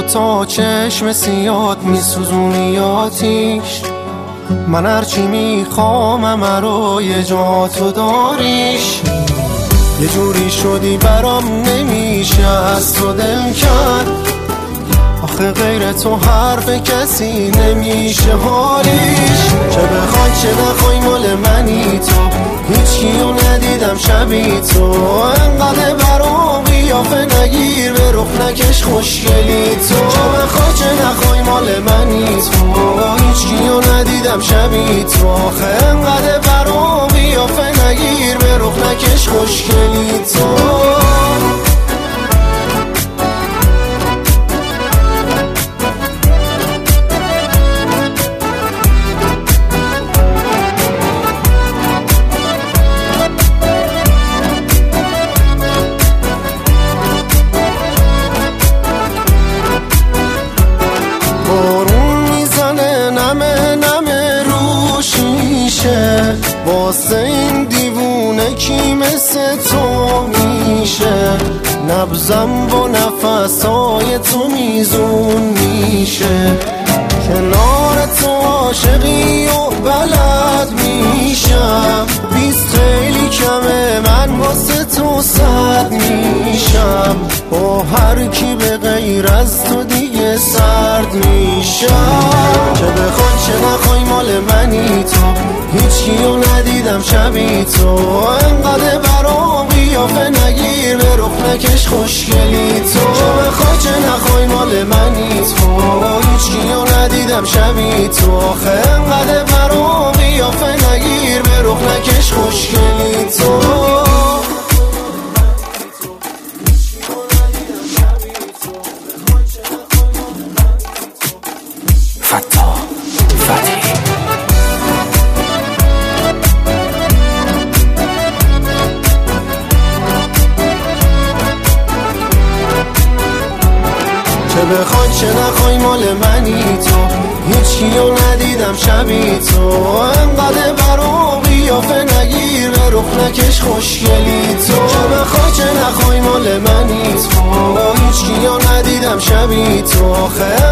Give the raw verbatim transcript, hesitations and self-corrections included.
دوتا چشم سیاد میسوزونی آتیش، من هرچی میخوام همه رو یه جا تو داریش. یه جوری شدی برام نمیشه از تو دل کرد، آخه غیر تو حرف کسی نمیشه حالیش. چه بخوای چه نخوای مال منی تو، هیچ کیو ندیدم شبی تو. انقدر برام قیافه نگیر به رخ نکش خوشگلی تو. چه بخوای چه نخوای مال منی تو، هیچ کیو ندیدم شبی تو. آخه انقدر برام قیافه نگیر به رخ نکش خوشگلی تو. واسه این دیوونه کی مثل تو میشه، نبضم با نفسای تو میزون میشه. کنار تو عاشقی و بلد میشم، بیست خیلی کمه من واسه تو صد میشم. با هر کی به غیر از تو دیگه سرد میشم. چه بخوای چه نخوای مال منی تو، هیچ کیو ندیدم شبی تو. انقدر برام قیافه نگیر به رخ نکش خوشگلی تو. چه بخوای چه نخوای مال منی تو، هیچ کیو ندیدم شبی تو. آخه انقدر برام قیافه نگیر به رخ نکش خوشگلی تو. فتا فتی چه بخوای چه نخوای مال منی تو، هیچ کیو ندیدم شبی تو. انقدر برام قیافه نگیر به رخ نکش خوشگلی تو. چه بخوای چه نخوای مال منی تو، هیچ کیو ندیدم شبی تو. آخه